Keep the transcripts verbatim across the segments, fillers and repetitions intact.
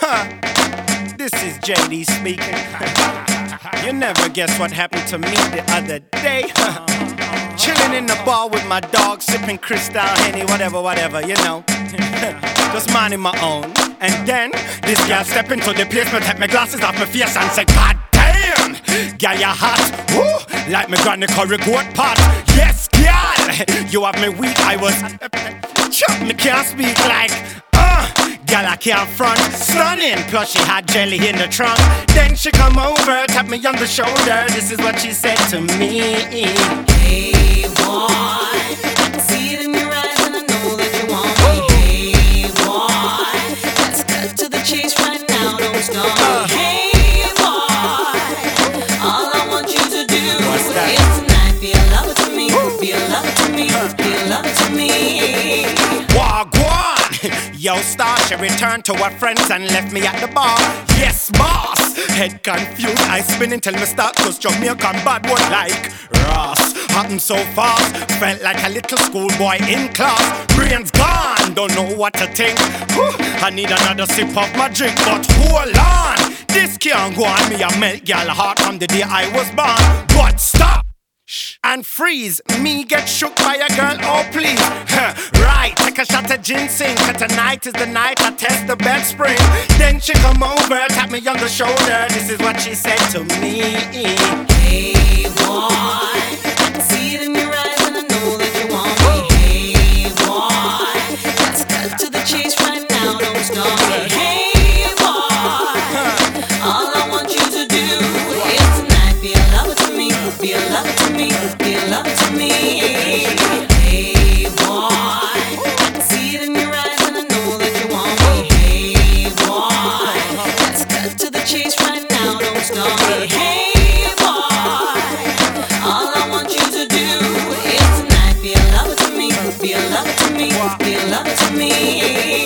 This is J D speaking. You never guess what happened to me the other day. Chilling in the bar with my dog, sipping Cristal, Henny, whatever, whatever, you know. Just minding my own. And then this girl step into the place, me take my glasses off my face and say, God damn, girl, you hot. Woo, like me granny curry goat pot. Yes, girl, you have me weak. I was chop, me can't speak like. Girl, I can't front, stunning. Plus she had jelly in the trunk. Then she come over, tap me on the shoulder. This is what she said to me. Hey boy, I can see it in your eyes and I know that you want me. Hey boy, let's cut to the chase right now, don't stop me. Hey boy, all I want you to do is tonight be a lover to me, be a lover to me, be a lover to me. Wagwan! Yo, star, she returned to her friends and left me at the bar. Yes, boss! Head confused, I spin until me start, cause Jamaican bad boy like Ross. Happened so fast, felt like a little schoolboy in class. Brains gone, don't know what to think. Whew, I need another sip of my drink, but hold on, this can't go on. Me a melt girl heart from the day I was born. But stop! And freeze, me get shook by a girl, oh please. Right, take a shot of ginseng, cause tonight is the night I test the bed spring. Then she come over, tap me on the shoulder. This is what she said to me. Hey boy, I can see it in your eyes and I know that you want me. Hey boy, let's cut to the chase right now, don't stop me. Hey boy, all I want you to do is tonight be a lover to me, be a lover to me, be a lover to me. Hey boy, I can see it in your eyes and I know that you want me. Hey boy, let's cut to the chase right now, don't stop me. Hey boy, all I want you to do is tonight be a lover to me, be a lover to me, be a lover to me.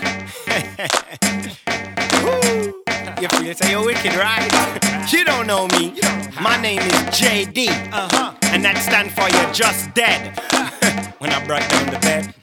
You feel say you're wicked, right? You don't know me. My name is J D, uh-huh. And that stands for You're Just Dead. When I brought down the bed.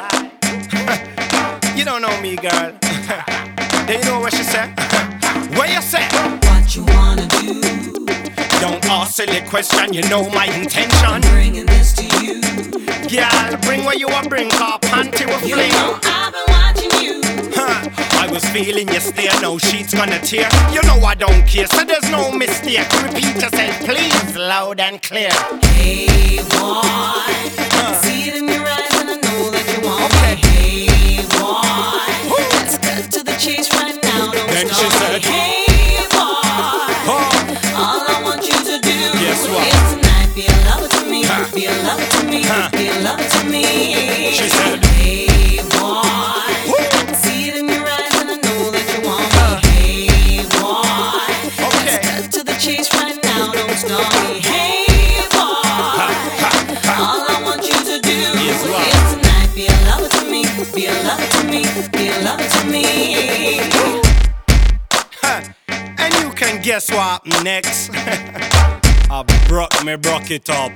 You don't know me, girl. Then you know what she said? What you said? What you wanna do? Don't ask silly question, you know my intention. I'm bringing this to you. Girl, bring what you want, bring car panty with You fling. know I've been watching you. Huh. I was feeling your stare, no sheets gonna tear. You know I don't care, so there's no mistake. Repeat yourself, please, loud and clear. Hey boy, I can see it in your eyes and I know that you want Okay. me. Hey boy, let's cut to the chase right now, don't Then stop she me. said, Hey boy, Oh, all I want you to do Guess what? is tonight be a lover to me, Huh. be a lover to me, Huh. be a lover to me. She said, Hey boy, I can see it in your eyes and I know that you want me. Hey boy, okay. let's cut to the chase right now, don't stop me. Hey boy, all I want you to do Is what? is tonight be a lover to me, be a lover to me, be a lover to me. Huh. And you can guess what next? I broke me, broke it up.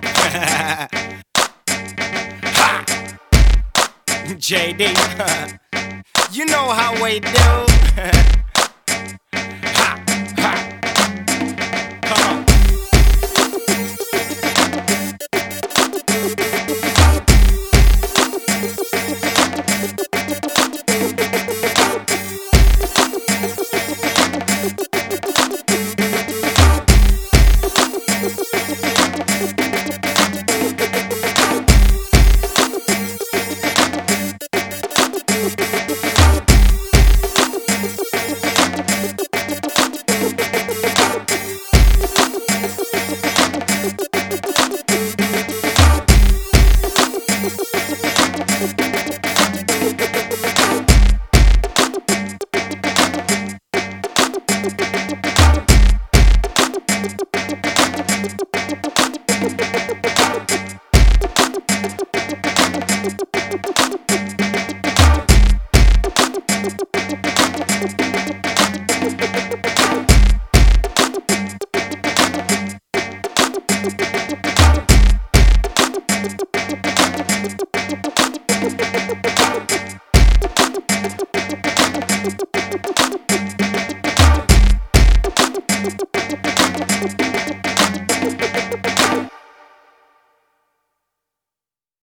Ha! J D, you know how we do. Ha, ha. Come on. Thank you.